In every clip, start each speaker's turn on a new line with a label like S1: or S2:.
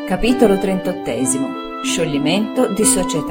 S1: Capitolo 38. Scioglimento di società.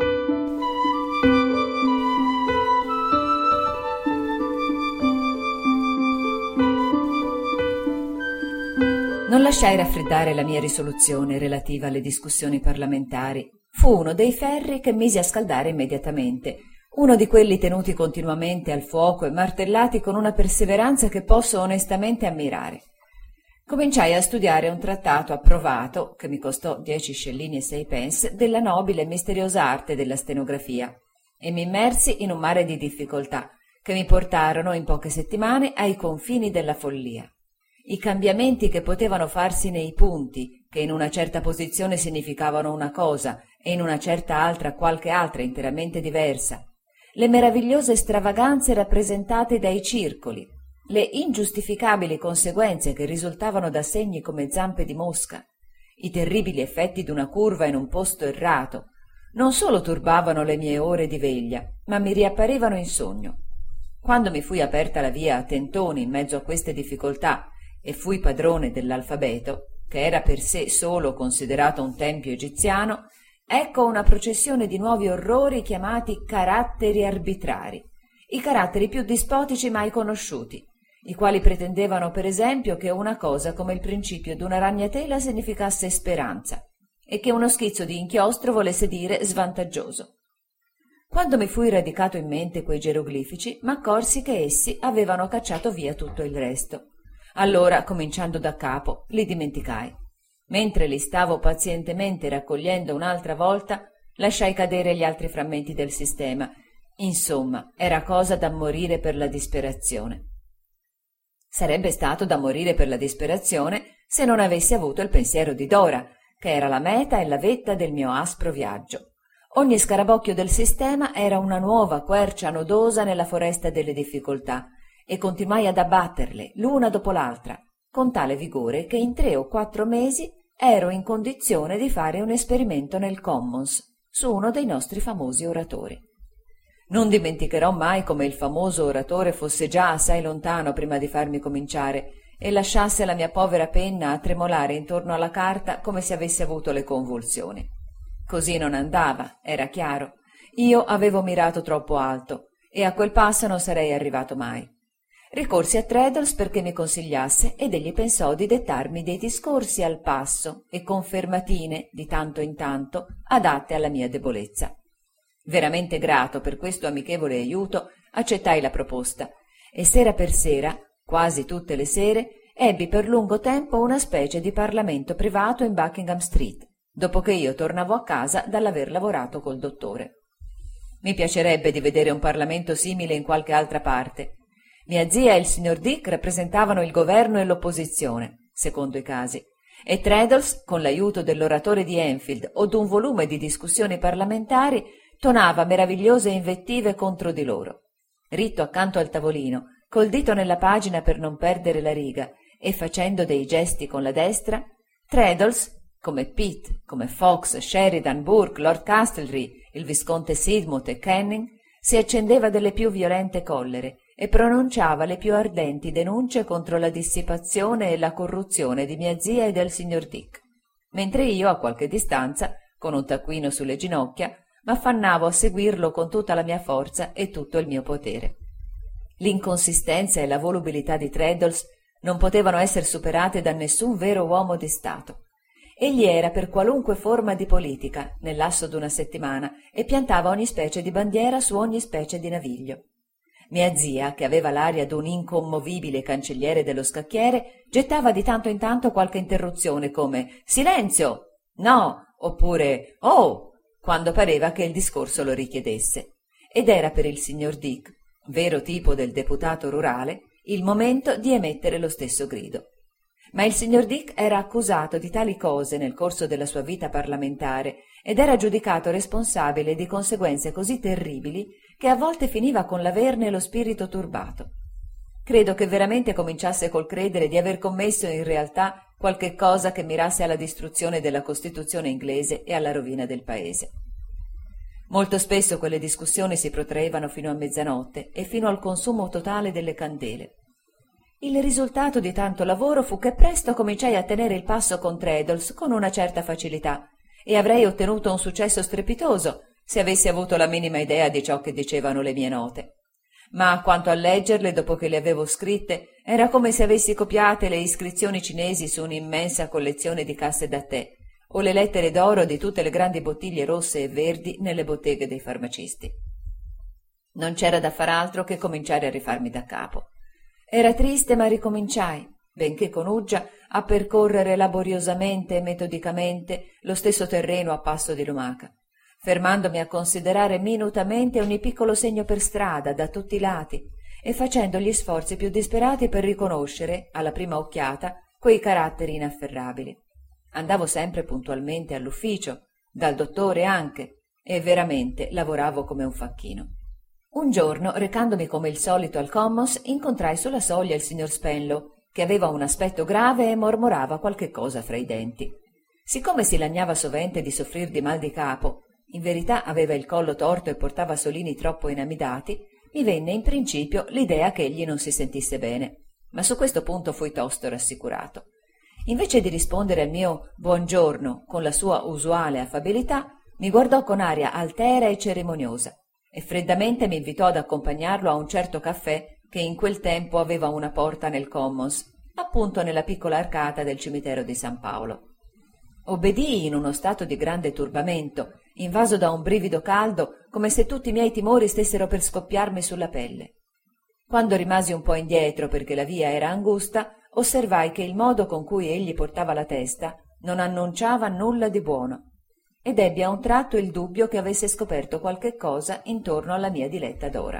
S1: Non lasciai raffreddare la mia risoluzione relativa alle discussioni parlamentari. Fu uno dei ferri che misi a scaldare immediatamente, uno di quelli tenuti continuamente al fuoco e martellati con una perseveranza che posso onestamente ammirare. Cominciai a studiare un trattato approvato, che mi costò 10 scellini e 6 pence, della nobile e misteriosa arte della stenografia, e mi immersi in un mare di difficoltà, che mi portarono in poche settimane ai confini della follia. I cambiamenti che potevano farsi nei punti, che in una certa posizione significavano una cosa e in una certa altra qualche altra interamente diversa, le meravigliose stravaganze rappresentate dai circoli, le ingiustificabili conseguenze che risultavano da segni come zampe di mosca, i terribili effetti d'una curva in un posto errato, non solo turbavano le mie ore di veglia, ma mi riapparivano in sogno. Quando mi fui aperta la via a tentoni in mezzo a queste difficoltà e fui padrone dell'alfabeto, che era per sé solo considerato un tempio egiziano, ecco una processione di nuovi orrori chiamati caratteri arbitrari, i caratteri più dispotici mai conosciuti, i quali pretendevano per esempio che una cosa come il principio d'una ragnatela significasse speranza e che uno schizzo di inchiostro volesse dire svantaggioso. Quando mi fui radicato in mente quei geroglifici, m'accorsi che essi avevano cacciato via tutto il resto. Allora, cominciando da capo, li dimenticai. Mentre li stavo pazientemente raccogliendo un'altra volta, lasciai cadere gli altri frammenti del sistema. Insomma, era cosa da morire per la disperazione. Sarebbe stato da morire per la disperazione se non avessi avuto il pensiero di Dora, che era la meta e la vetta del mio aspro viaggio. Ogni scarabocchio del sistema era una nuova quercia nodosa nella foresta delle difficoltà, e continuai ad abbatterle l'una dopo l'altra, con tale vigore che in 3 o 4 mesi ero in condizione di fare un esperimento nel Commons su uno dei nostri famosi oratori. Non dimenticherò mai come il famoso oratore fosse già assai lontano prima di farmi cominciare e lasciasse la mia povera penna a tremolare intorno alla carta come se avesse avuto le convulsioni. Così non andava, era chiaro. Io avevo mirato troppo alto e a quel passo non sarei arrivato mai. Ricorsi a Traddles perché mi consigliasse ed egli pensò di dettarmi dei discorsi al passo e confermatine di tanto in tanto adatte alla mia debolezza. Veramente grato per questo amichevole aiuto, accettai la proposta e sera per sera, quasi tutte le sere, ebbi per lungo tempo una specie di parlamento privato in Buckingham Street, dopo che io tornavo a casa dall'aver lavorato col dottore. Mi piacerebbe di vedere un parlamento simile in qualche altra parte. Mia zia e il signor Dick rappresentavano il governo e l'opposizione, secondo i casi, e Traddles, con l'aiuto dell'oratore di Enfield o d'un volume di discussioni parlamentari, tonava meravigliose invettive contro di loro. Ritto accanto al tavolino, col dito nella pagina per non perdere la riga e facendo dei gesti con la destra, Traddles, come Pitt, come Fox, Sheridan, Burke, Lord Castlereagh, il visconte Sidmouth e Canning, si accendeva delle più violente collere e pronunciava le più ardenti denunce contro la dissipazione e la corruzione di mia zia e del signor Dick, mentre io, a qualche distanza, con un taccuino sulle ginocchia, m'affannavo a seguirlo con tutta la mia forza e tutto il mio potere. L'inconsistenza e la volubilità di Traddles non potevano essere superate da nessun vero uomo di Stato. Egli era per qualunque forma di politica, nel lasso d'una settimana, e piantava ogni specie di bandiera su ogni specie di naviglio. Mia zia, che aveva l'aria d'un incommovibile cancelliere dello scacchiere, gettava di tanto in tanto qualche interruzione come «Silenzio!», «No!», oppure «Oh!», quando pareva che il discorso lo richiedesse. Ed era per il signor Dick, vero tipo del deputato rurale, il momento di emettere lo stesso grido. Ma il signor Dick era accusato di tali cose nel corso della sua vita parlamentare ed era giudicato responsabile di conseguenze così terribili che a volte finiva con l'averne lo spirito turbato. Credo che veramente cominciasse col credere di aver commesso in realtà qualche cosa che mirasse alla distruzione della Costituzione inglese e alla rovina del paese. Molto spesso quelle discussioni si protraevano fino a mezzanotte e fino al consumo totale delle candele. Il risultato di tanto lavoro fu che presto cominciai a tenere il passo con Traddles con una certa facilità, e avrei ottenuto un successo strepitoso se avessi avuto la minima idea di ciò che dicevano le mie note. Ma quanto a leggerle dopo che le avevo scritte, era come se avessi copiate le iscrizioni cinesi su un'immensa collezione di casse da tè, o le lettere d'oro di tutte le grandi bottiglie rosse e verdi nelle botteghe dei farmacisti. Non c'era da far altro che cominciare a rifarmi da capo. Era triste, ma ricominciai, benché con uggia, a percorrere laboriosamente e metodicamente lo stesso terreno a passo di lumaca, fermandomi a considerare minutamente ogni piccolo segno per strada, da tutti i lati, e facendo gli sforzi più disperati per riconoscere, alla prima occhiata, quei caratteri inafferrabili. Andavo sempre puntualmente all'ufficio, dal dottore anche, e veramente lavoravo come un facchino. Un giorno, recandomi come il solito al Commons, incontrai sulla soglia il signor Spenlow, che aveva un aspetto grave e mormorava qualche cosa fra i denti. Siccome si lagnava sovente di soffrir di mal di capo, in verità aveva il collo torto e portava solini troppo inamidati, mi venne in principio l'idea che egli non si sentisse bene, ma su questo punto fui tosto rassicurato. Invece di rispondere al mio buongiorno con la sua usuale affabilità, mi guardò con aria altera e cerimoniosa e freddamente mi invitò ad accompagnarlo a un certo caffè che in quel tempo aveva una porta nel Commons, appunto nella piccola arcata del cimitero di San Paolo. Obbedii in uno stato di grande turbamento, invaso da un brivido caldo, come se tutti i miei timori stessero per scoppiarmi sulla pelle. Quando rimasi un po' indietro perché la via era angusta, osservai che il modo con cui egli portava la testa non annunciava nulla di buono, ed ebbi a un tratto il dubbio che avesse scoperto qualche cosa intorno alla mia diletta Dora.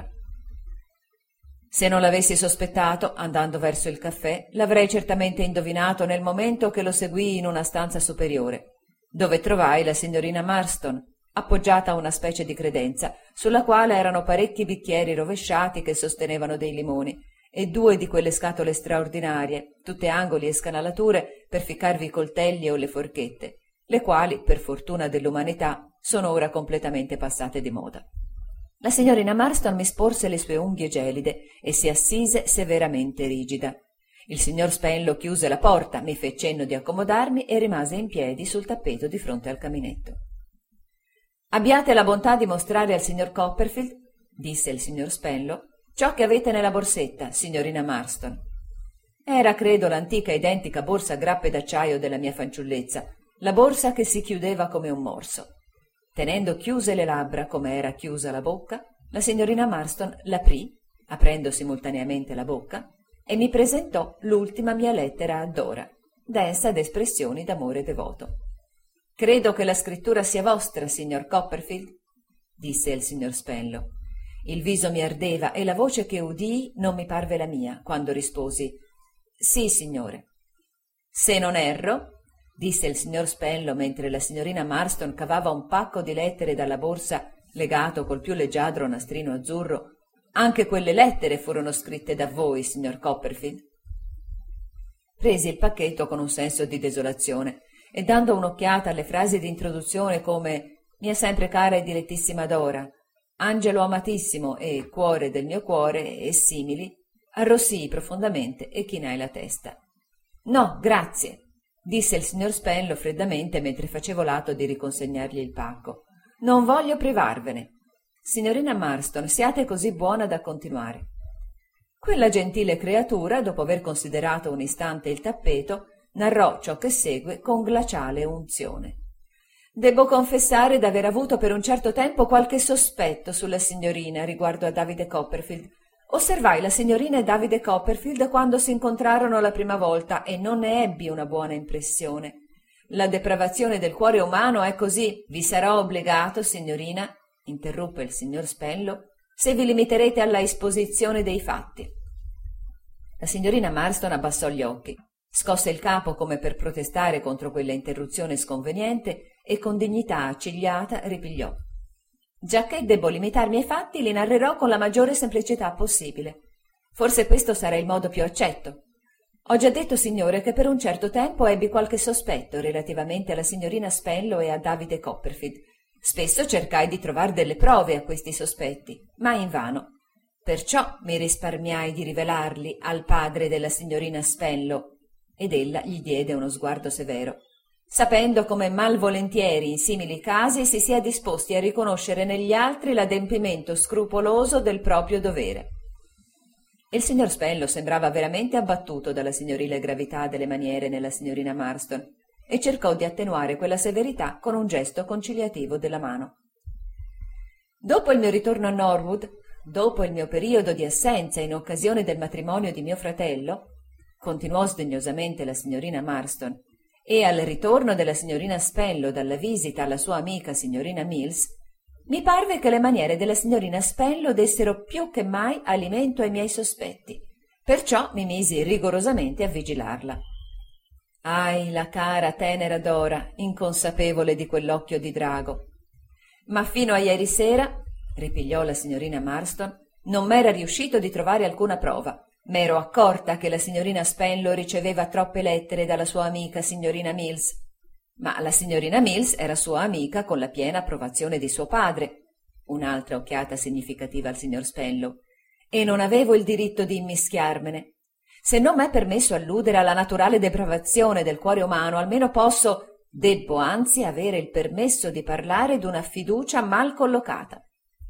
S1: Se non l'avessi sospettato, andando verso il caffè, l'avrei certamente indovinato nel momento che lo seguii in una stanza superiore, dove trovai la signorina Marston, appoggiata a una specie di credenza, sulla quale erano parecchi bicchieri rovesciati che sostenevano dei limoni, e 2 di quelle scatole straordinarie, tutte angoli e scanalature, per ficcarvi i coltelli o le forchette, le quali, per fortuna dell'umanità, sono ora completamente passate di moda. La signorina Marston mi sporse le sue unghie gelide e si assise severamente rigida. Il signor Spenlow chiuse la porta, mi fe cenno di accomodarmi e rimase in piedi sul tappeto di fronte al caminetto. «Abbiate la bontà di mostrare al signor Copperfield», disse il signor Spenlow, «ciò che avete nella borsetta, signorina Marston». Era, credo, l'antica identica borsa a grappe d'acciaio della mia fanciullezza, la borsa che si chiudeva come un morso. Tenendo chiuse le labbra come era chiusa la bocca, la signorina Marston l'aprì, aprendo simultaneamente la bocca, e mi presentò l'ultima mia lettera a Dora, densa d'espressioni d'amore devoto. «Credo che la scrittura sia vostra, signor Copperfield», disse il signor Spenlow. Il viso mi ardeva e la voce che udii non mi parve la mia, quando risposi «Sì, signore». «Se non erro», disse il signor Spenlow mentre la signorina Marston cavava un pacco di lettere dalla borsa legato col più leggiadro nastrino azzurro, «anche quelle lettere furono scritte da voi, signor Copperfield». Presi il pacchetto con un senso di desolazione e dando un'occhiata alle frasi di introduzione come «mia sempre cara e dilettissima Dora», «angelo amatissimo» e «cuore del mio cuore» e simili, arrossii profondamente e chinai la testa. «No, grazie», disse il signor Spenlow freddamente mentre facevo l'atto di riconsegnargli il pacco. «Non voglio privarvene. Signorina Marston, siate così buona da continuare». Quella gentile creatura, dopo aver considerato un istante il tappeto, narrò ciò che segue con glaciale unzione. «Debbo confessare d'aver avuto per un certo tempo qualche sospetto sulla signorina riguardo a Davide Copperfield. Osservai la signorina e Davide Copperfield quando si incontrarono la prima volta e non ne ebbi una buona impressione. La depravazione del cuore umano è così. Vi sarò obbligato, signorina», interruppe il signor Spenlow, «se vi limiterete alla esposizione dei fatti». La signorina Marston abbassò gli occhi, scosse il capo come per protestare contro quella interruzione sconveniente e con dignità accigliata ripigliò. «Giacché debbo limitarmi ai fatti, li narrerò con la maggiore semplicità possibile. Forse questo sarà il modo più accetto. Ho già detto, signore, che per un certo tempo ebbi qualche sospetto relativamente alla signorina Spenlow e a Davide Copperfield. Spesso cercai di trovar delle prove a questi sospetti, ma invano. Perciò mi risparmiai di rivelarli al padre della signorina Spello, ed ella gli diede uno sguardo severo, sapendo come malvolentieri in simili casi si sia disposti a riconoscere negli altri l'adempimento scrupoloso del proprio dovere. Il signor Spello sembrava veramente abbattuto dalla signorile gravità delle maniere nella signorina Marston e cercò di attenuare quella severità con un gesto conciliativo della mano. Dopo il mio ritorno a Norwood, dopo il mio periodo di assenza in occasione del matrimonio di mio fratello, continuò sdegnosamente la signorina Marston, e al ritorno della signorina Spello dalla visita alla sua amica signorina Mills, mi parve che le maniere della signorina Spello dessero più che mai alimento ai miei sospetti, perciò mi misi rigorosamente a vigilarla. Ahi, la cara, tenera Dora, inconsapevole di quell'occhio di drago. Ma fino a ieri sera, ripigliò la signorina Marston, non m'era riuscito di trovare alcuna prova. M'ero accorta che la signorina Spello riceveva troppe lettere dalla sua amica signorina Mills, ma la signorina Mills era sua amica con la piena approvazione di suo padre, un'altra occhiata significativa al signor Spello, e non avevo il diritto di immischiarmene. Se non m'è permesso alludere alla naturale depravazione del cuore umano, almeno debbo anzi avere il permesso di parlare d'una fiducia mal collocata.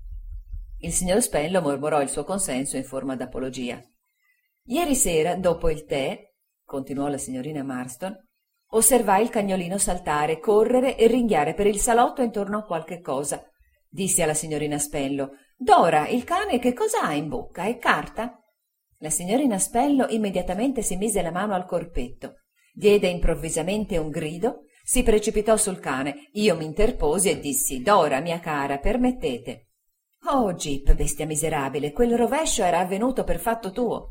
S1: Il signor Spello mormorò il suo consenso in forma d'apologia. Ieri sera, dopo il tè, continuò la signorina Marston, osservai il cagnolino saltare, correre e ringhiare per il salotto intorno a qualche cosa. Dissi alla signorina Spello: «Dora, il cane che cosa ha in bocca? È carta?» La signorina Spello immediatamente si mise la mano al corpetto, diede improvvisamente un grido, si precipitò sul cane. Io mi interposi e dissi: «Dora, mia cara, permettete». «Oh, Gyp, bestia miserabile, quel rovescio era avvenuto per fatto tuo».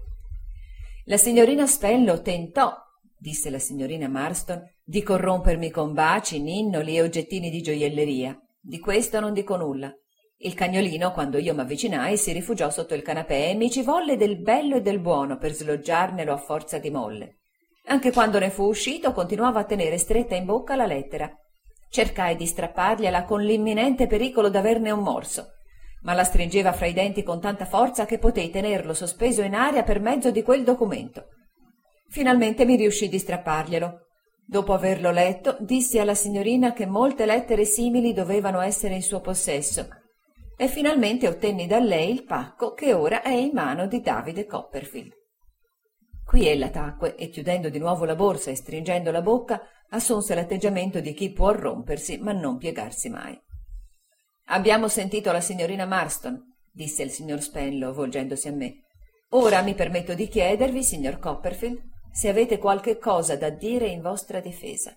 S1: La signorina Spello tentò, disse la signorina Marston, di corrompermi con baci, ninnoli e oggettini di gioielleria. Di questo non dico nulla. Il cagnolino, quando io m'avvicinai, si rifugiò sotto il canapè e mi ci volle del bello e del buono per sloggiarnelo a forza di molle. Anche quando ne fu uscito, continuava a tenere stretta in bocca la lettera. Cercai di strappargliela con l'imminente pericolo d'averne un morso, ma la stringeva fra i denti con tanta forza che potei tenerlo sospeso in aria per mezzo di quel documento. Finalmente mi riuscì di strapparglielo. Dopo averlo letto, dissi alla signorina che molte lettere simili dovevano essere in suo possesso, e finalmente ottenni da lei il pacco che ora è in mano di Davide Copperfield. Qui ella tacque e, chiudendo di nuovo la borsa e stringendo la bocca, assunse l'atteggiamento di chi può rompersi ma non piegarsi mai. «Abbiamo sentito la signorina Marston», disse il signor Spello, volgendosi a me. «Ora mi permetto di chiedervi, signor Copperfield, se avete qualche cosa da dire in vostra difesa».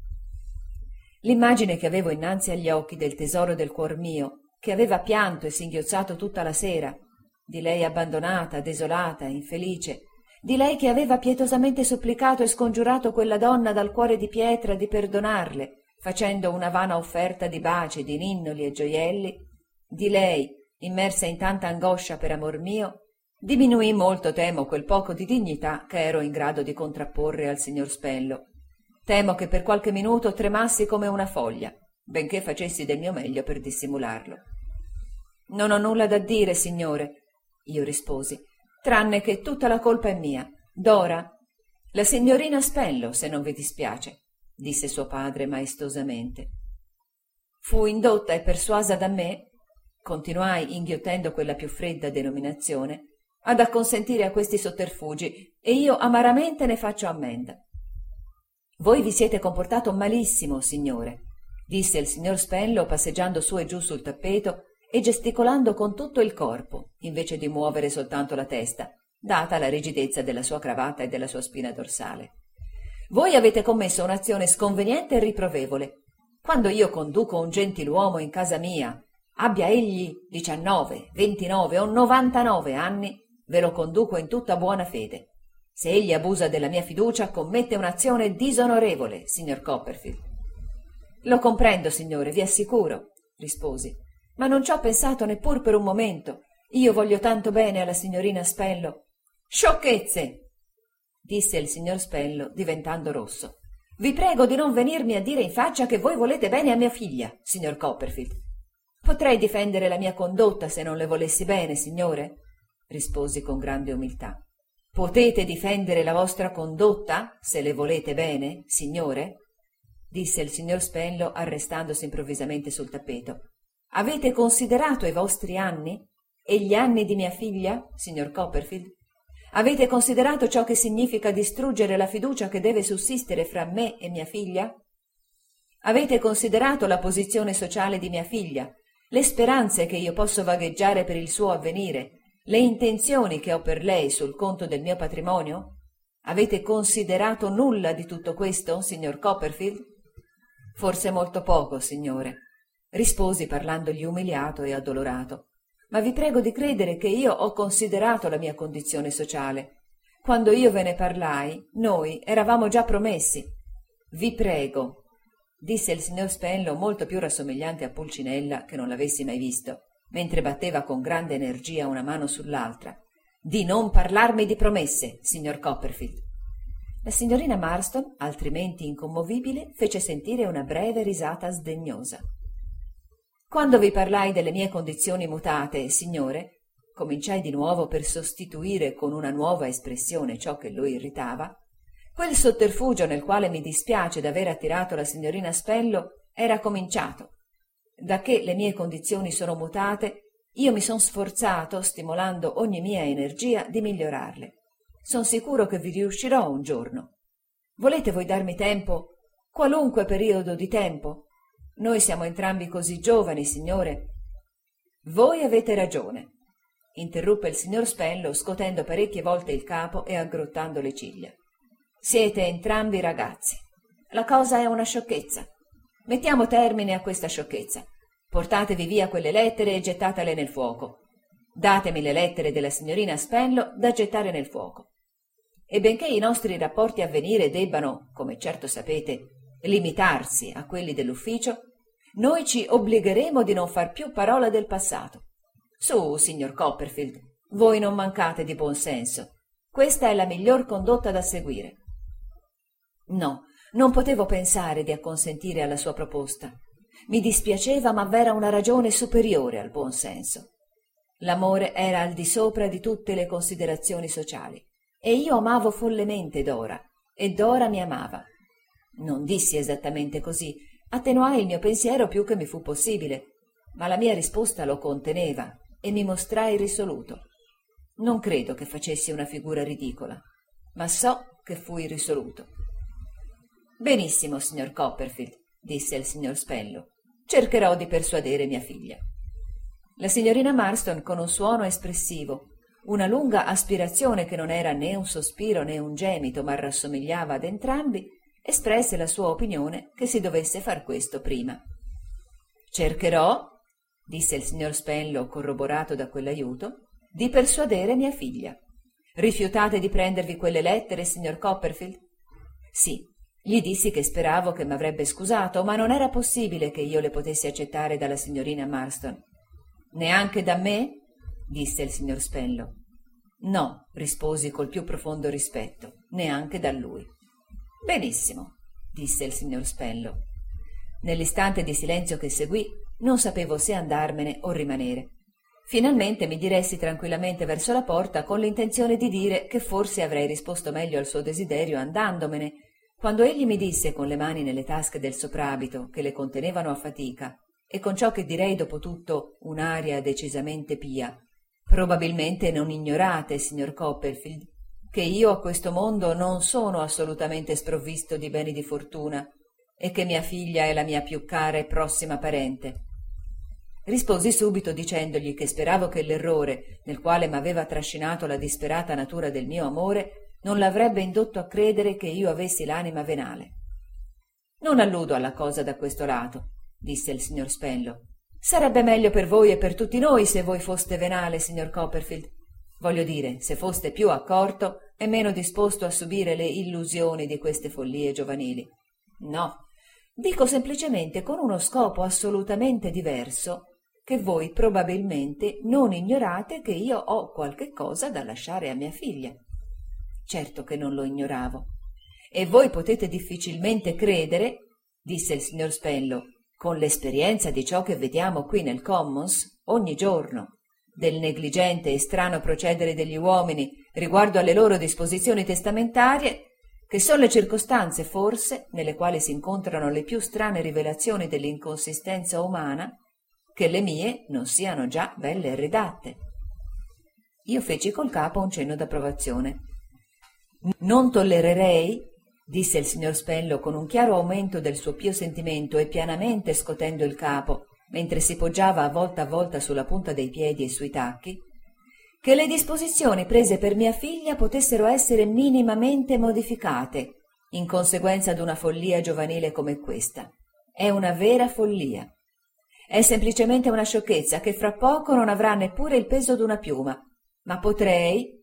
S1: L'immagine che avevo innanzi agli occhi del tesoro del cuor mio, che aveva pianto e singhiozzato tutta la sera, di lei abbandonata, desolata, infelice, di lei che aveva pietosamente supplicato e scongiurato quella donna dal cuore di pietra di perdonarle, facendo una vana offerta di baci, di ninnoli e gioielli, di lei, immersa in tanta angoscia per amor mio, diminuì molto, temo, quel poco di dignità che ero in grado di contrapporre al signor Spello. Temo che per qualche minuto tremassi come una foglia, benché facessi del mio meglio per dissimularlo. «Non ho nulla da dire, signore», io risposi, «tranne che tutta la colpa è mia. Dora, la signorina Spello, se non vi dispiace», disse suo padre maestosamente. «Fu indotta e persuasa da me», continuai inghiottendo quella più fredda denominazione, «ad acconsentire a questi sotterfugi, e io amaramente ne faccio ammenda». «Voi vi siete comportato malissimo, signore», disse il signor Spello passeggiando su e giù sul tappeto e gesticolando con tutto il corpo, invece di muovere soltanto la testa, data la rigidezza della sua cravatta e della sua spina dorsale. «Voi avete commesso un'azione sconveniente e riprovevole. Quando io conduco un gentiluomo in casa mia, abbia egli 19, 29 o 99 anni, ve lo conduco in tutta buona fede. Se egli abusa della mia fiducia, commette un'azione disonorevole, signor Copperfield». «Lo comprendo, signore, vi assicuro», risposi, «ma non ci ho pensato neppur per un momento. Io voglio tanto bene alla signorina Spello». «Sciocchezze!» disse il signor Spello, diventando rosso. «Vi prego di non venirmi a dire in faccia che voi volete bene a mia figlia, signor Copperfield. Potrei difendere la mia condotta se non le volessi bene, signore?» risposi con grande umiltà. Potete difendere la vostra condotta, se le volete bene, signore? Disse il signor Spenlow arrestandosi improvvisamente sul tappeto. Avete considerato i vostri anni? E gli anni di mia figlia, signor Copperfield? Avete considerato ciò che significa distruggere la fiducia che deve sussistere fra me e mia figlia? Avete considerato la posizione sociale di mia figlia, le speranze che io posso vagheggiare per il suo avvenire, le intenzioni che ho per lei sul conto del mio patrimonio? Avete considerato nulla di tutto questo, signor Copperfield? Forse molto poco, signore, risposi parlandogli umiliato e addolorato. Ma vi prego di credere che io ho considerato la mia condizione sociale. Quando io ve ne parlai, noi eravamo già promessi. Vi prego, disse il signor Spenlow molto più rassomigliante a Pulcinella che non l'avessi mai visto, mentre batteva con grande energia una mano sull'altra, di non parlarmi di promesse, signor Copperfield. La signorina Marston, altrimenti incommovibile, fece sentire una breve risata sdegnosa. Quando vi parlai delle mie condizioni mutate, signore, cominciai di nuovo per sostituire con una nuova espressione ciò che lo irritava, quel sotterfugio nel quale mi dispiace d'aver attirato la signorina Spenlow era cominciato. Da che le mie condizioni sono mutate, io mi son sforzato, stimolando ogni mia energia, di migliorarle. Son sicuro che vi riuscirò un giorno. Volete voi darmi tempo, qualunque periodo di tempo? Noi siamo entrambi così giovani, signore. Voi avete ragione, interruppe il signor Spenlow, scotendo parecchie volte il capo e aggrottando le ciglia. Siete entrambi ragazzi. La cosa è una sciocchezza. Mettiamo termine a questa sciocchezza. Portatevi via quelle lettere e gettatele nel fuoco. Datemi le lettere della signorina Spenlow da gettare nel fuoco. E benché i nostri rapporti a venire debbano, come certo sapete, limitarsi a quelli dell'ufficio, noi ci obbligheremo di non far più parola del passato. Su, signor Copperfield, voi non mancate di buon senso. Questa è la miglior condotta da seguire. No, non potevo pensare di acconsentire alla sua proposta. Mi dispiaceva, ma v'era una ragione superiore al buon senso. L'amore era al di sopra di tutte le considerazioni sociali, e io amavo follemente Dora, e Dora mi amava. Non dissi esattamente così, attenuai il mio pensiero più che mi fu possibile, ma la mia risposta lo conteneva e mi mostrai risoluto. Non credo che facessi una figura ridicola, ma so che fui risoluto. Benissimo, signor Copperfield, disse il signor Spenlow. Cercherò di persuadere mia figlia. La signorina Marston, con un suono espressivo, una lunga aspirazione che non era né un sospiro né un gemito, ma rassomigliava ad entrambi, espresse la sua opinione che si dovesse far questo prima. Cercherò, disse il signor Spenlow, corroborato da quell'aiuto, di persuadere mia figlia. Rifiutate di prendervi quelle lettere, signor Copperfield? Sì, gli dissi che speravo che m'avrebbe scusato, ma non era possibile che io le potessi accettare dalla signorina Marston. Neanche da me? Disse il signor Spenlow. No, risposi col più profondo rispetto, neanche da lui. Benissimo, disse il signor Spenlow. Nell'istante di silenzio che seguì, non sapevo se andarmene o rimanere. Finalmente mi diressi tranquillamente verso la porta con l'intenzione di dire che forse avrei risposto meglio al suo desiderio andandomene, quando egli mi disse con le mani nelle tasche del soprabito che le contenevano a fatica e con ciò che direi dopo tutto un'aria decisamente pia: probabilmente non ignorate, signor Copperfield, che io a questo mondo non sono assolutamente sprovvisto di beni di fortuna e che mia figlia è la mia più cara e prossima parente. Risposi subito dicendogli che speravo che l'errore nel quale m'aveva trascinato la disperata natura del mio amore non l'avrebbe indotto a credere che io avessi l'anima venale. Non alludo alla cosa da questo lato, disse il signor Spenlow. Sarebbe meglio per voi e per tutti noi se voi foste venale, signor Copperfield. Voglio dire, se foste più accorto e meno disposto a subire le illusioni di queste follie giovanili. No, dico semplicemente con uno scopo assolutamente diverso, che voi probabilmente non ignorate che io ho qualche cosa da lasciare a mia figlia. Certo che non lo ignoravo. E voi potete difficilmente credere, disse il signor Spenlow, con l'esperienza di ciò che vediamo qui nel Commons ogni giorno, del negligente e strano procedere degli uomini riguardo alle loro disposizioni testamentarie, che sono le circostanze forse nelle quali si incontrano le più strane rivelazioni dell'inconsistenza umana, che le mie non siano già belle ridatte. Io feci col capo un cenno d'approvazione. Non tollererei, disse il signor Spello con un chiaro aumento del suo pio sentimento e pianamente scotendo il capo, mentre si poggiava a volta sulla punta dei piedi e sui tacchi, che le disposizioni prese per mia figlia potessero essere minimamente modificate in conseguenza d'una follia giovanile come questa. È una vera follia. È semplicemente una sciocchezza che fra poco non avrà neppure il peso d'una piuma, ma potrei,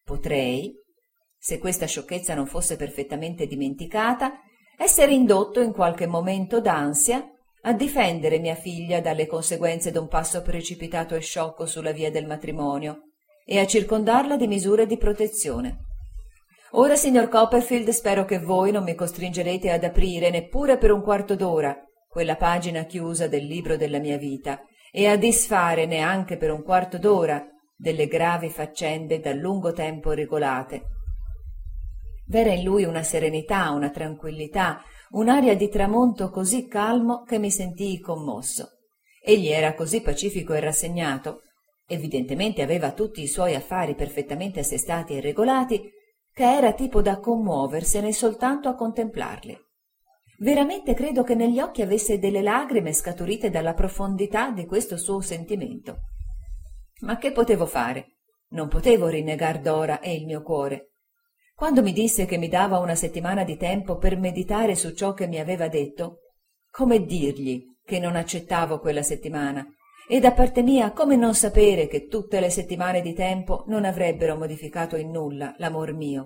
S1: se questa sciocchezza non fosse perfettamente dimenticata, essere indotto in qualche momento d'ansia a difendere mia figlia dalle conseguenze d'un passo precipitato e sciocco sulla via del matrimonio e a circondarla di misure di protezione. Ora, signor Copperfield, spero che voi non mi costringerete ad aprire neppure per un quarto d'ora quella pagina chiusa del libro della mia vita e a disfare neanche per un quarto d'ora delle gravi faccende da lungo tempo regolate. V'era in lui una serenità, una tranquillità, un'aria di tramonto così calmo che mi sentii commosso. Egli era così pacifico e rassegnato, evidentemente aveva tutti i suoi affari perfettamente assestati e regolati, che era tipo da commuoversene soltanto a contemplarli. Veramente credo che negli occhi avesse delle lagrime scaturite dalla profondità di questo suo sentimento. Ma che potevo fare? Non potevo rinnegar Dora e il mio cuore. Quando mi disse che mi dava una settimana di tempo per meditare su ciò che mi aveva detto, come dirgli che non accettavo quella settimana? E da parte mia, come non sapere che tutte le settimane di tempo non avrebbero modificato in nulla l'amor mio?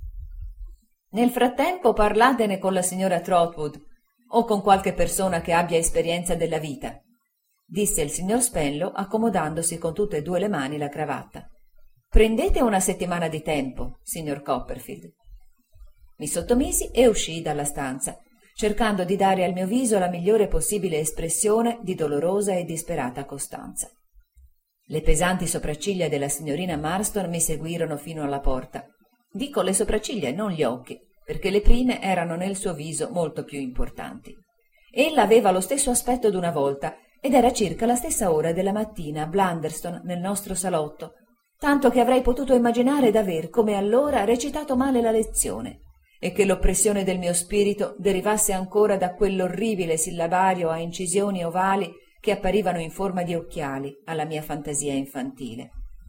S1: Nel frattempo parlatene con la signora Trotwood o con qualche persona che abbia esperienza della vita, disse il signor Spello accomodandosi con tutte e due le mani la cravatta. Prendete una settimana di tempo, signor Copperfield. Mi sottomisi e uscii dalla stanza, cercando di dare al mio viso la migliore possibile espressione di dolorosa e disperata costanza. Le pesanti sopracciglia della signorina Marston mi seguirono fino alla porta. Dico le sopracciglia e non gli occhi, perché le prime erano nel suo viso molto più importanti. Ella aveva lo stesso aspetto d'una volta ed era circa la stessa ora della mattina a Blunderstone nel nostro salotto, tanto che avrei potuto immaginare d'aver, come allora, recitato male la lezione e che l'oppressione del mio spirito derivasse ancora da quell'orribile sillabario a incisioni ovali che apparivano in forma di occhiali alla mia fantasia infantile.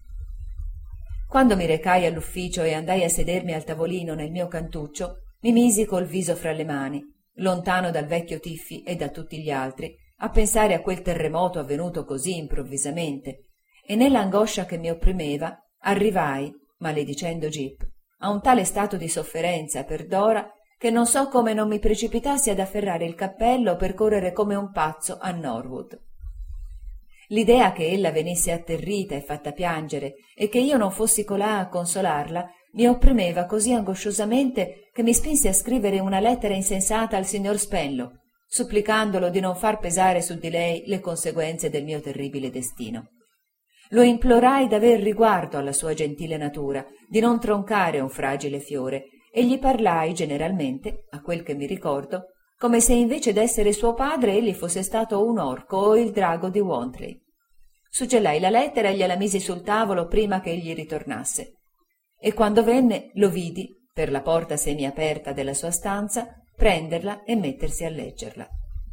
S1: Quando mi recai all'ufficio e andai a sedermi al tavolino nel mio cantuccio, mi misi col viso fra le mani, lontano dal vecchio Tiffy e da tutti gli altri, a pensare a quel terremoto avvenuto così improvvisamente, e nell'angoscia che mi opprimeva arrivai, maledicendo Jip, a un tale stato di sofferenza per Dora che non so come non mi precipitassi ad afferrare il cappello per correre come un pazzo a Norwood. L'idea che ella venisse atterrita e fatta piangere e che io non fossi colà a consolarla mi opprimeva così angosciosamente che mi spinse a scrivere una lettera insensata al signor Spello, supplicandolo di non far pesare su di lei le conseguenze del mio terribile destino. Lo implorai d'aver riguardo alla sua gentile natura, di non troncare un fragile fiore, e gli parlai generalmente, a quel che mi ricordo, come se invece d'essere suo padre egli fosse stato un orco o il drago di Wantley. Suggellai la lettera e gliela misi sul tavolo prima che egli ritornasse, e quando venne lo vidi, per la porta semiaperta della sua stanza, prenderla e mettersi a leggerla.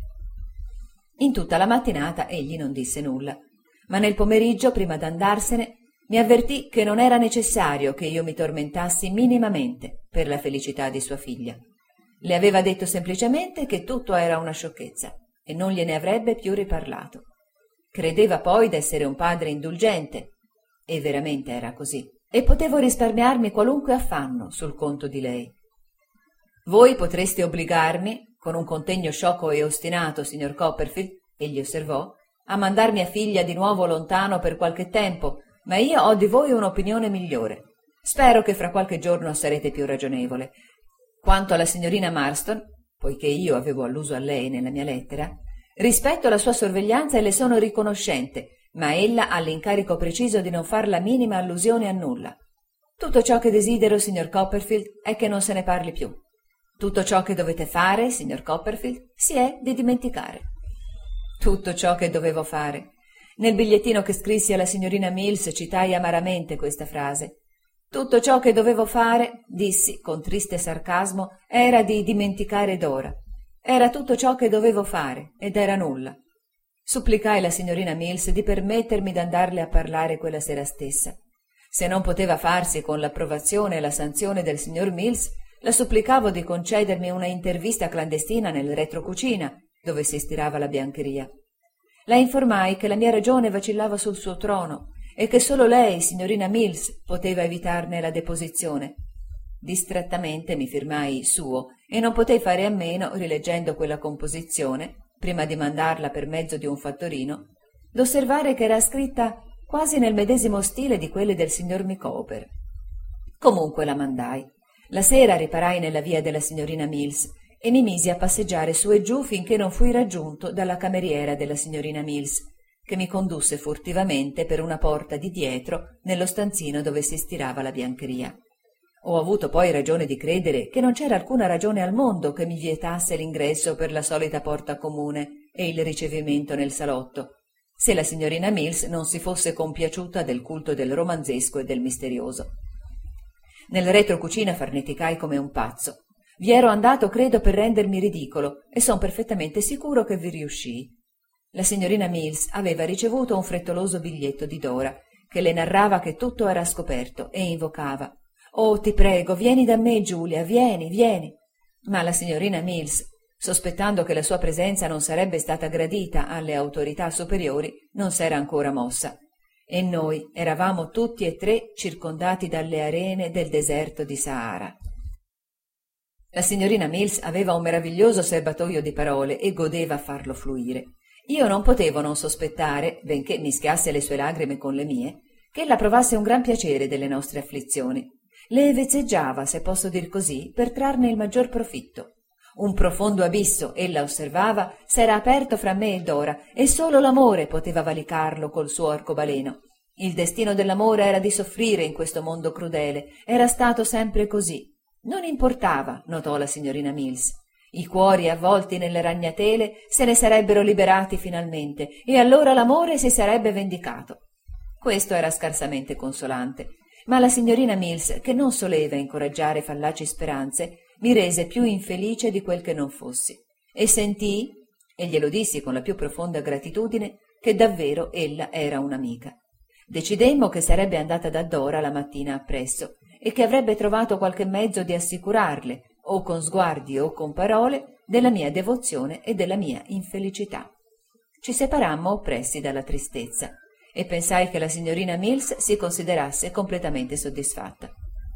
S1: In tutta la mattinata egli non disse nulla, ma nel pomeriggio, prima d'andarsene, mi avvertì che non era necessario che io mi tormentassi minimamente per la felicità di sua figlia. Le aveva detto semplicemente che tutto era una sciocchezza e non gliene avrebbe più riparlato. Credeva poi d'essere un padre indulgente, e veramente era così, e potevo risparmiarmi qualunque affanno sul conto di lei. Voi potreste obbligarmi, con un contegno sciocco e ostinato, signor Copperfield, egli osservò, a mandar mia figlia di nuovo lontano per qualche tempo, ma io ho di voi un'opinione migliore. Spero che fra qualche giorno sarete più ragionevole. Quanto alla signorina Marston, poiché io avevo alluso a lei nella mia lettera, rispetto la sua sorveglianza e le sono riconoscente, ma ella ha l'incarico preciso di non far la minima allusione a nulla. Tutto ciò che desidero, signor Copperfield, è che non se ne parli più. Tutto ciò che dovete fare, signor Copperfield, si è di dimenticare. Tutto ciò che dovevo fare. Nel bigliettino che scrissi alla signorina Mills citai amaramente questa frase. Tutto ciò che dovevo fare, dissi con triste sarcasmo, era di dimenticare Dora. Era tutto ciò che dovevo fare, ed era nulla. Supplicai la signorina Mills di permettermi d'andarle a parlare quella sera stessa. Se non poteva farsi con l'approvazione e la sanzione del signor Mills, la supplicavo di concedermi una intervista clandestina nel retrocucina, dove si stirava la biancheria. La informai che la mia ragione vacillava sul suo trono e che solo lei, signorina Mills, poteva evitarne la deposizione. Distrattamente mi firmai suo e non potei fare a meno, rileggendo quella composizione, prima di mandarla per mezzo di un fattorino, d'osservare che era scritta quasi nel medesimo stile di quelle del signor Micawber. Comunque la mandai. La sera riparai nella via della signorina Mills e mi misi a passeggiare su e giù finché non fui raggiunto dalla cameriera della signorina Mills, che mi condusse furtivamente per una porta di dietro nello stanzino dove si stirava la biancheria. Ho avuto poi ragione di credere che non c'era alcuna ragione al mondo che mi vietasse l'ingresso per la solita porta comune e il ricevimento nel salotto, se la signorina Mills non si fosse compiaciuta del culto del romanzesco e del misterioso. Nel retrocucina farneticai come un pazzo. Vi ero andato, credo, per rendermi ridicolo, e son perfettamente sicuro che vi riuscii. La signorina Mills aveva ricevuto un frettoloso biglietto di Dora, che le narrava che tutto era scoperto, e invocava: «Oh, ti prego, vieni da me, Giulia, vieni, vieni!» Ma la signorina Mills, sospettando che la sua presenza non sarebbe stata gradita alle autorità superiori, non s'era ancora mossa, e noi eravamo tutti e tre circondati dalle arene del deserto di Sahara. La signorina Mills aveva un meraviglioso serbatoio di parole e godeva a farlo fluire. Io non potevo non sospettare, benché mischiasse le sue lagrime con le mie, che ella provasse un gran piacere delle nostre afflizioni. Le vezzeggiava, se posso dir così, per trarne il maggior profitto. Un profondo abisso, ella osservava, s'era aperto fra me e Dora, e solo l'amore poteva valicarlo col suo arcobaleno. Il destino dell'amore era di soffrire in questo mondo crudele, era stato sempre così. Non importava, notò la signorina Mills. I cuori avvolti nelle ragnatele se ne sarebbero liberati finalmente, e allora l'amore si sarebbe vendicato. Questo era scarsamente consolante, ma la signorina Mills, che non soleva incoraggiare fallaci speranze, mi rese più infelice di quel che non fossi, e sentii, e glielo dissi con la più profonda gratitudine, che davvero ella era un'amica. Decidemmo che sarebbe andata da Dora la mattina appresso e che avrebbe trovato qualche mezzo di assicurarle, o con sguardi o con parole, della mia devozione e della mia infelicità. Ci separammo oppressi dalla tristezza e pensai che la signorina Mills si considerasse completamente soddisfatta.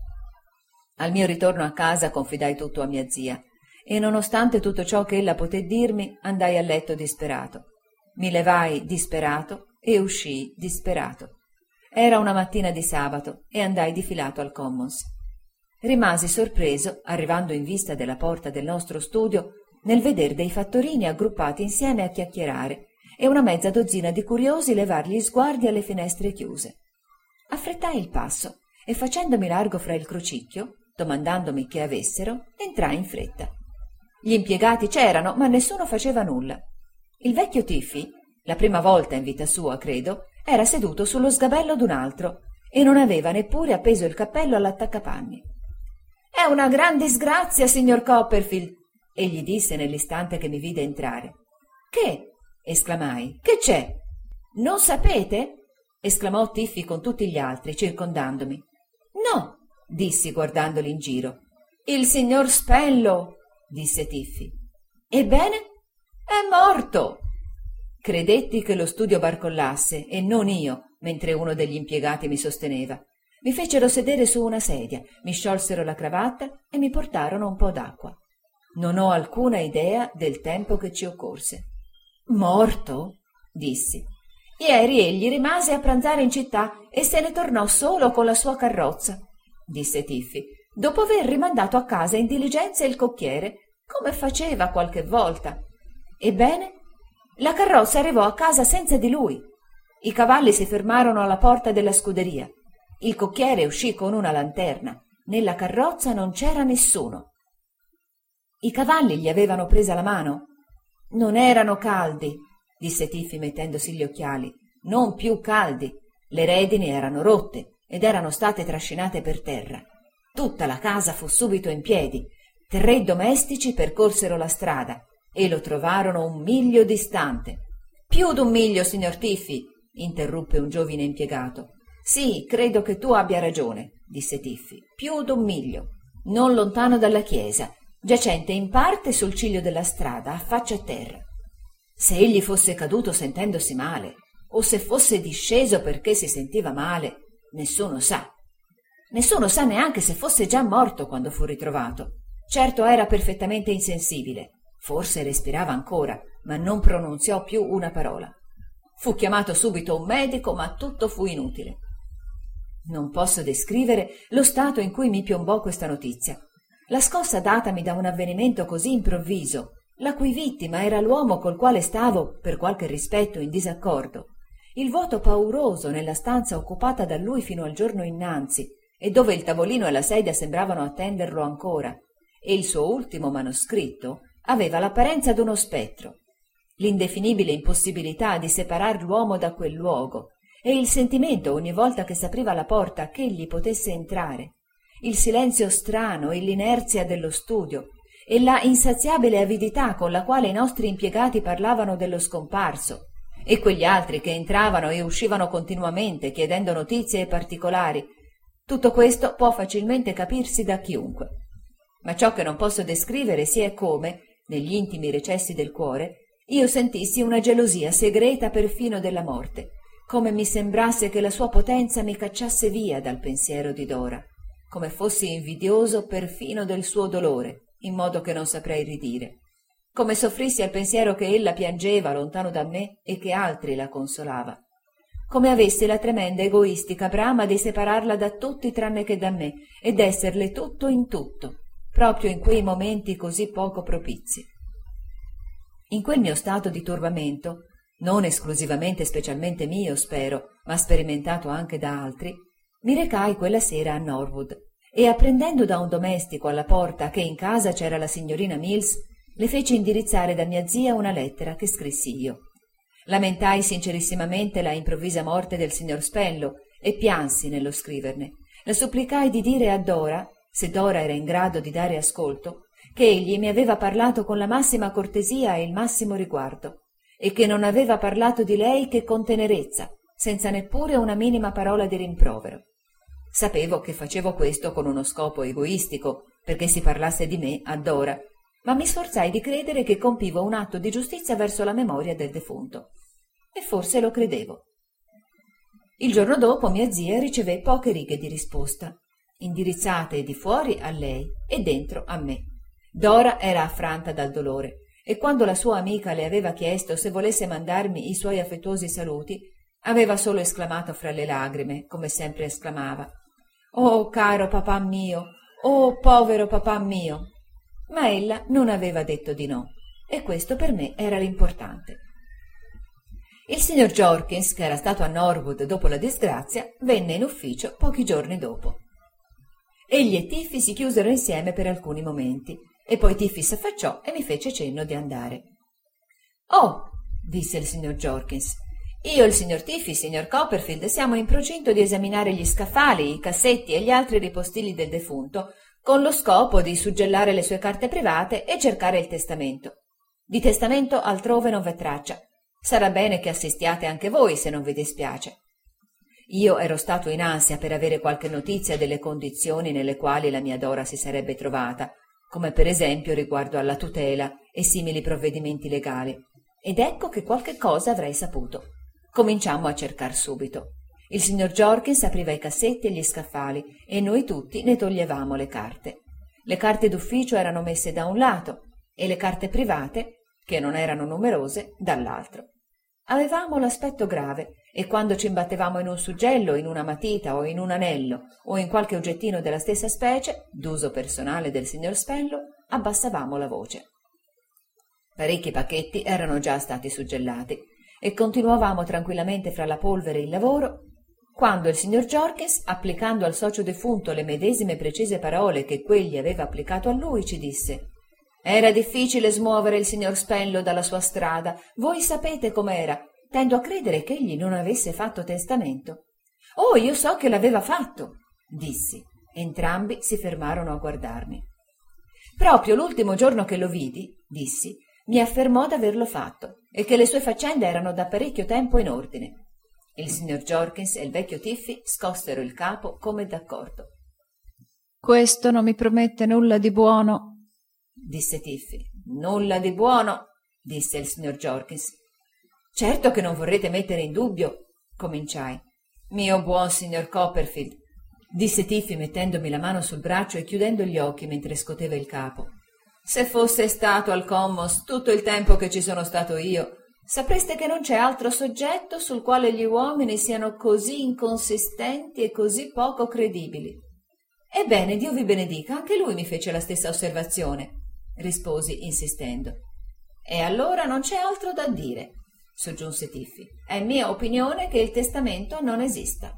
S1: Al mio ritorno a casa confidai tutto a mia zia e, nonostante tutto ciò che ella poté dirmi, andai a letto disperato. Mi levai disperato e uscii disperato. Era una mattina di sabato e andai difilato al Commons. Rimasi sorpreso, arrivando in vista della porta del nostro studio, nel veder dei fattorini aggruppati insieme a chiacchierare e una mezza dozzina di curiosi levar gli sguardi alle finestre chiuse. Affrettai il passo e, facendomi largo fra il crocicchio, domandandomi che avessero, entrai in fretta. Gli impiegati c'erano, ma nessuno faceva nulla. Il vecchio Tiffy, la prima volta in vita sua, credo, era seduto sullo sgabello d'un altro e non aveva neppure appeso il cappello all'attaccapanni. «È una gran disgrazia, signor Copperfield!» egli disse nell'istante che mi vide entrare. «Che?» esclamai. «Che c'è?» «Non sapete?» esclamò Tiffy con tutti gli altri, circondandomi. «No!» dissi guardandoli in giro. «Il signor Spenlow!» disse Tiffy. «Ebbene?» «È morto!» Credetti che lo studio barcollasse e non io, mentre uno degli impiegati mi sosteneva. Mi fecero sedere su una sedia, mi sciolsero la cravatta e mi portarono un po' d'acqua. Non ho alcuna idea del tempo che ci occorse. «Morto?» dissi. «Ieri egli rimase a pranzare in città e se ne tornò solo con la sua carrozza», disse Tiffy, «dopo aver rimandato a casa in diligenza il cocchiere, come faceva qualche volta. Ebbene, la carrozza arrivò a casa senza di lui. I cavalli si fermarono alla porta della scuderia. Il cocchiere uscì con una lanterna. Nella carrozza non c'era nessuno. I cavalli gli avevano presa la mano? Non erano caldi, disse Tiffy mettendosi gli occhiali. Non più caldi. Le redini erano rotte ed erano state trascinate per terra. Tutta la casa fu subito in piedi. 3 domestici percorsero la strada e lo trovarono 1 miglio distante. Più d'1 miglio, signor Tiffy, interruppe un giovine impiegato. Sì, credo che tu abbia ragione, disse Tiffy. Più d'1 miglio. Non lontano dalla chiesa, giacente in parte sul ciglio della strada, a faccia a terra. Se egli fosse caduto sentendosi male, o se fosse disceso perché si sentiva male, nessuno sa. Nessuno sa neanche se fosse già morto quando fu ritrovato. Certo era perfettamente insensibile. Forse respirava ancora, ma non pronunziò più una parola. Fu chiamato subito un medico, ma tutto fu inutile. Non posso descrivere lo stato in cui mi piombò questa notizia. La scossa datami da un avvenimento così improvviso, la cui vittima era l'uomo col quale stavo, per qualche rispetto, in disaccordo, il vuoto pauroso nella stanza occupata da lui fino al giorno innanzi, e dove il tavolino e la sedia sembravano attenderlo ancora, e il suo ultimo manoscritto aveva l'apparenza d'uno spettro, l'indefinibile impossibilità di separar l'uomo da quel luogo, e il sentimento ogni volta che s'apriva la porta ch'egli potesse entrare, il silenzio strano e l'inerzia dello studio, e la insaziabile avidità con la quale i nostri impiegati parlavano dello scomparso, e quegli altri che entravano e uscivano continuamente chiedendo notizie e particolari. Tutto questo può facilmente capirsi da chiunque. Ma ciò che non posso descrivere sia come, negli intimi recessi del cuore, io sentissi una gelosia segreta perfino della morte, come mi sembrasse che la sua potenza mi cacciasse via dal pensiero di Dora, come fossi invidioso perfino del suo dolore, in modo che non saprei ridire, come soffrissi al pensiero che ella piangeva lontano da me e che altri la consolava, come avessi la tremenda egoistica brama di separarla da tutti tranne che da me ed esserle tutto in tutto, proprio in quei momenti così poco propizi. In quel mio stato di turbamento, non esclusivamente e specialmente mio, spero, ma sperimentato anche da altri, mi recai quella sera a Norwood e, apprendendo da un domestico alla porta che in casa c'era la signorina Mills, le feci indirizzare da mia zia una lettera che scrissi io. Lamentai sincerissimamente la improvvisa morte del signor Spello e piansi nello scriverne. La supplicai di dire a Dora, se Dora era in grado di dare ascolto, che egli mi aveva parlato con la massima cortesia e il massimo riguardo, e che non aveva parlato di lei che con tenerezza, senza neppure una minima parola di rimprovero. Sapevo che facevo questo con uno scopo egoistico, perché si parlasse di me a Dora, ma mi sforzai di credere che compivo un atto di giustizia verso la memoria del defunto. E forse lo credevo. Il giorno dopo mia zia ricevé poche righe di risposta, indirizzate di fuori a lei e dentro a me. Dora era affranta dal dolore, e quando la sua amica le aveva chiesto se volesse mandarmi i suoi affettuosi saluti, aveva solo esclamato fra le lagrime, come sempre esclamava: «Oh, caro papà mio! Oh, povero papà mio!» Ma ella non aveva detto di no, e questo per me era l'importante. Il signor Jorkins, che era stato a Norwood dopo la disgrazia, venne in ufficio pochi giorni dopo. Egli e Tiffy si chiusero insieme per alcuni momenti, e poi Tiffy s'affacciò e mi fece cenno di andare. «Oh», disse il signor Jorkins, «io e il signor Tiffy, signor Copperfield, siamo in procinto di esaminare gli scaffali, i cassetti e gli altri ripostigli del defunto, con lo scopo di suggellare le sue carte private e cercare il testamento. Di testamento altrove non v'è traccia. Sarà bene che assistiate anche voi, se non vi dispiace». Io ero stato in ansia per avere qualche notizia delle condizioni nelle quali la mia Dora si sarebbe trovata, come per esempio riguardo alla tutela e simili provvedimenti legali, ed ecco che qualche cosa avrei saputo. Cominciammo a cercar subito. Il signor Jorkins apriva i cassetti e gli scaffali e noi tutti ne toglievamo le carte. Le carte d'ufficio erano messe da un lato e le carte private, che non erano numerose, dall'altro. Avevamo l'aspetto grave e quando ci imbattevamo in un suggello, in una matita o in un anello o in qualche oggettino della stessa specie, d'uso personale del signor Spello, abbassavamo la voce. Parecchi pacchetti erano già stati suggellati e continuavamo tranquillamente fra la polvere e il lavoro, quando il signor Jorkins, applicando al socio defunto le medesime precise parole che quegli aveva applicato a lui, ci disse: «Era difficile smuovere il signor Spenlow dalla sua strada. Voi sapete com'era. Tendo a credere che egli non avesse fatto testamento». «Oh, io so che l'aveva fatto», dissi. Entrambi si fermarono a guardarmi. «Proprio l'ultimo giorno che lo vidi», dissi, «mi affermò d'averlo fatto e che le sue faccende erano da parecchio tempo in ordine». Il signor Jorkins e il vecchio Tiffy scossero il capo come d'accordo.
S2: «Questo non mi promette nulla di buono»,
S1: disse Tiffy. «Nulla di buono», disse il signor Jorkins. «Certo che non vorrete mettere in dubbio», cominciai. «Mio buon signor Copperfield», disse Tiffy mettendomi la mano sul braccio e chiudendo gli occhi mentre scoteva il capo, «se fosse stato al Commons tutto il tempo che ci sono stato io, sapreste che non c'è altro soggetto sul quale gli uomini siano così inconsistenti e così poco credibili». «Ebbene, Dio vi benedica, anche lui mi fece la stessa osservazione», risposi insistendo. «E allora non c'è altro da dire», soggiunse Tiffy. «È mia opinione che il testamento non esista».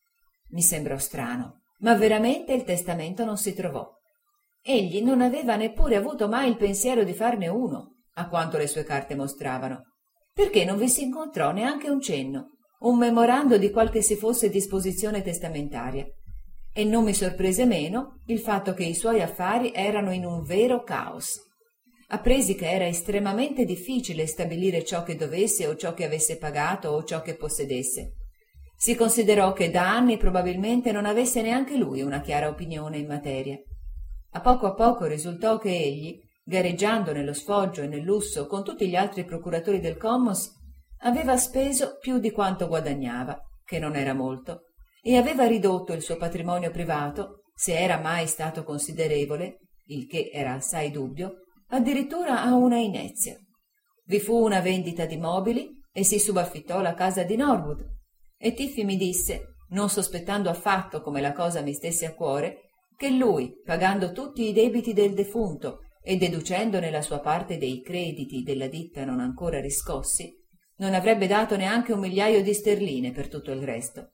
S1: Mi sembrò strano, ma veramente il testamento non si trovò. Egli non aveva neppure avuto mai il pensiero di farne uno, a quanto le sue carte mostravano, perché non vi si incontrò neanche un cenno, un memorando di qualche si fosse disposizione testamentaria. E non mi sorprese meno il fatto che i suoi affari erano in un vero caos. Appresi che era estremamente difficile stabilire ciò che dovesse o ciò che avesse pagato o ciò che possedesse. Si considerò che da anni probabilmente non avesse neanche lui una chiara opinione in materia. A poco risultò che egli, gareggiando nello sfoggio e nel lusso con tutti gli altri procuratori del Commons, aveva speso più di quanto guadagnava, che non era molto, e aveva ridotto il suo patrimonio privato, se era mai stato considerevole, il che era assai dubbio, addirittura a una inezia. Vi fu una vendita di mobili e si subaffittò la casa di Norwood, e Tiffy mi disse, non sospettando affatto come la cosa mi stesse a cuore, che lui, pagando tutti i debiti del defunto e deducendone la sua parte dei crediti della ditta non ancora riscossi, non avrebbe dato neanche 1.000.000 di sterline per tutto il resto.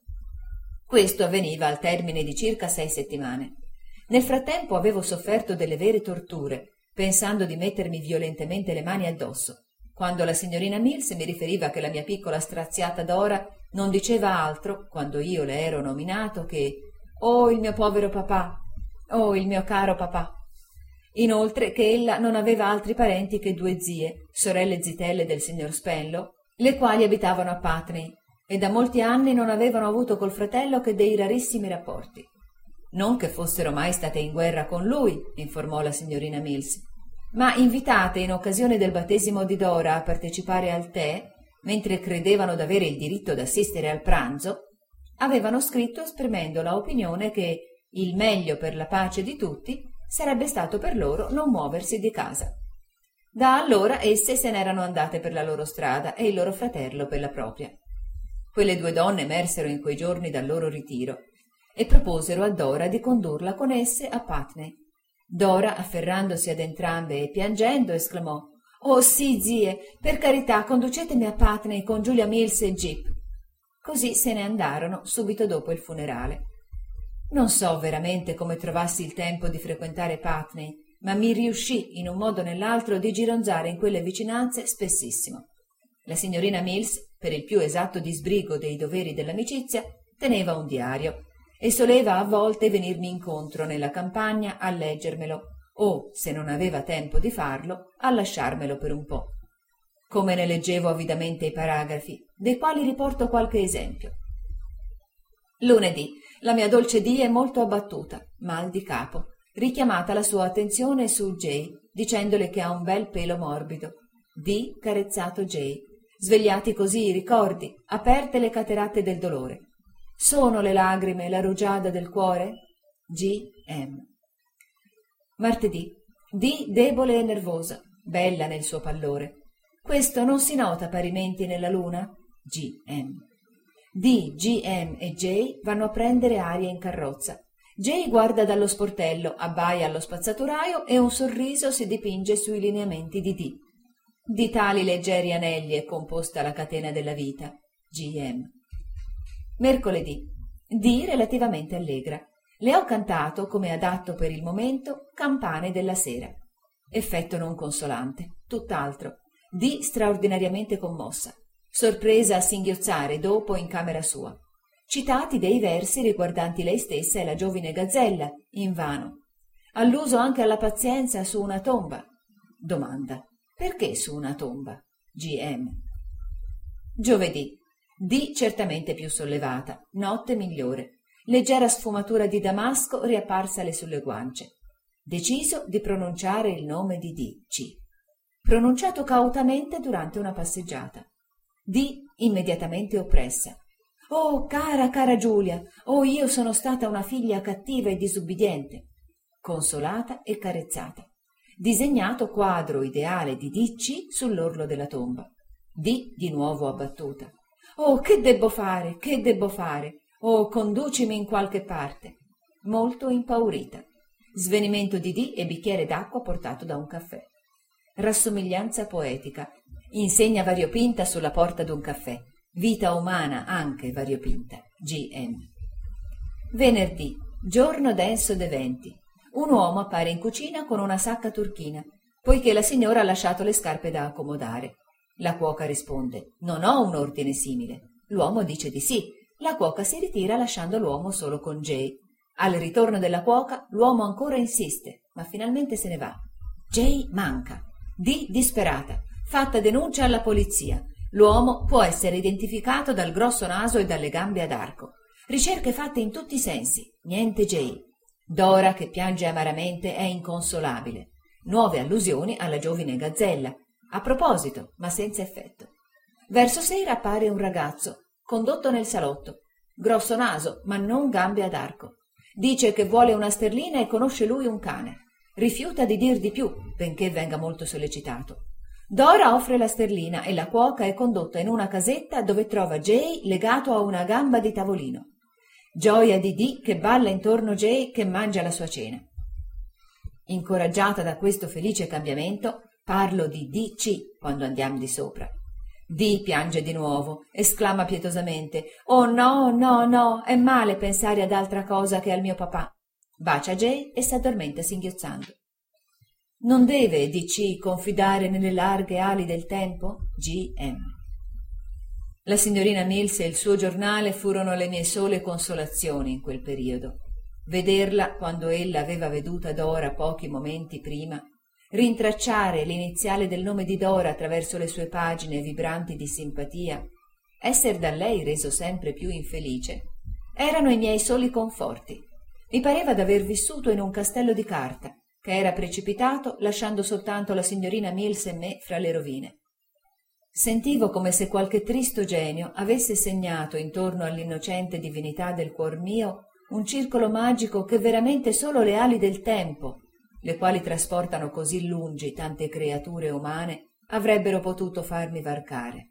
S1: Questo avveniva al termine di circa 6 settimane. Nel frattempo avevo sofferto delle vere torture, pensando di mettermi violentemente le mani addosso, quando la signorina Mills mi riferiva che la mia piccola straziata Dora non diceva altro, quando io le ero nominato, che «Oh, il mio povero papà! Oh, il mio caro papà!» Inoltre che ella non aveva altri parenti che 2 zie, sorelle zitelle del signor Spenlow, le quali abitavano a Putney, e da molti anni non avevano avuto col fratello che dei rarissimi rapporti. Non che fossero mai state in guerra con lui, informò la signorina Mills, ma invitate in occasione del battesimo di Dora a partecipare al tè, mentre credevano d'avere il diritto d'assistere al pranzo, avevano scritto esprimendo la opinione che il meglio per la pace di tutti sarebbe stato per loro non muoversi di casa. Da allora esse se n'erano andate per la loro strada e il loro fratello per la propria. Quelle 2 donne emersero in quei giorni dal loro ritiro e proposero a Dora di condurla con esse a Putney. Dora, afferrandosi ad entrambe e piangendo, esclamò: «Oh sì, zie, per carità, conducetemi a Putney con Julia Mills e Jip». Così se ne andarono subito dopo il funerale. Non so veramente come trovassi il tempo di frequentare Putney, ma mi riuscì in un modo o nell'altro di gironzare in quelle vicinanze spessissimo. La signorina Mills, per il più esatto disbrigo dei doveri dell'amicizia, teneva un diario e soleva a volte venirmi incontro nella campagna a leggermelo o, se non aveva tempo di farlo, a lasciarmelo per un po'. Come ne leggevo avidamente i paragrafi, dei quali riporto qualche esempio. Lunedì la mia dolce Dee è molto abbattuta, mal di capo, richiamata la sua attenzione su Jay, dicendole che ha un bel pelo morbido. Dee carezzato Jay. Svegliati così i ricordi, aperte le cateratte del dolore. Sono le lagrime la rugiada del cuore? G.M. Martedì. Dee debole e nervosa, bella nel suo pallore. Questo non si nota parimenti nella luna? G.M. Dee, G.M. e Jay vanno a prendere aria in carrozza. Jay guarda dallo sportello, abbaia allo spazzaturaio e un sorriso si dipinge sui lineamenti di Dee. Di tali leggeri anelli è composta la catena della vita. G.M. Mercoledì. D. relativamente allegra. Le ho cantato, come adatto per il momento, Campane della sera. Effetto non consolante, tutt'altro. D. straordinariamente commossa. Sorpresa a singhiozzare dopo in camera sua. Citati dei versi riguardanti lei stessa e la giovine gazzella, invano. Alluso anche alla pazienza su una tomba. Domanda: perché su una tomba? G.M. Giovedì. D. certamente più sollevata, notte migliore. Leggera sfumatura di damasco riapparsale sulle guance. Deciso di pronunciare il nome di D. C. Pronunciato cautamente durante una passeggiata. D. immediatamente oppressa. Oh, cara Giulia, oh, io sono stata una figlia cattiva e disubbidiente. Consolata e carezzata. Disegnato quadro ideale di D.C. sull'orlo della tomba. D. di nuovo abbattuta. Oh, che debbo fare, che debbo fare? Oh, conducimi in qualche parte. Molto impaurita. Svenimento di D. e bicchiere d'acqua portato da un caffè. Rassomiglianza poetica. Insegna variopinta sulla porta d'un caffè. Vita umana anche variopinta. G.M. Venerdì. Giorno denso d'eventi. Un uomo appare in cucina con una sacca turchina, poiché la signora ha lasciato le scarpe da accomodare. La cuoca risponde: non ho un ordine simile. L'uomo dice di sì. La cuoca si ritira lasciando l'uomo solo con Jay. Al ritorno della cuoca l'uomo ancora insiste, ma finalmente se ne va. Jay manca. D. disperata. Fatta denuncia alla polizia. L'uomo può essere identificato dal grosso naso e dalle gambe ad arco. Ricerche fatte in tutti i sensi. Niente Jay. Dora, che piange amaramente, è inconsolabile. Nuove allusioni alla giovine gazzella. A proposito, ma senza effetto. Verso sera appare un ragazzo, condotto nel salotto. Grosso naso, ma non gambe ad arco. Dice che vuole una sterlina e conosce lui un cane. Rifiuta di dir di più, benché venga molto sollecitato. Dora offre la sterlina e la cuoca è condotta in una casetta dove trova Jay legato a una gamba di tavolino. Gioia di D. che balla intorno Jay che mangia la sua cena. Incoraggiata da questo felice cambiamento, parlo di D.C. quando andiamo di sopra. D. piange di nuovo, esclama pietosamente: «Oh no, no, no, è male pensare ad altra cosa che al mio papà». Bacia Jay e s'addormenta singhiozzando. Non deve D.C. confidare nelle larghe ali del tempo? G.M. La signorina Mills e il suo giornale furono le mie sole consolazioni in quel periodo. Vederla quando ella aveva veduta Dora pochi momenti prima, rintracciare l'iniziale del nome di Dora attraverso le sue pagine vibranti di simpatia, esser da lei reso sempre più infelice, erano i miei soli conforti. Mi pareva d'aver vissuto in un castello di carta, che era precipitato lasciando soltanto la signorina Mills e me fra le rovine. Sentivo come se qualche tristo genio avesse segnato intorno all'innocente divinità del cuor mio un circolo magico che veramente solo le ali del tempo, le quali trasportano così lungi tante creature umane, avrebbero potuto farmi varcare.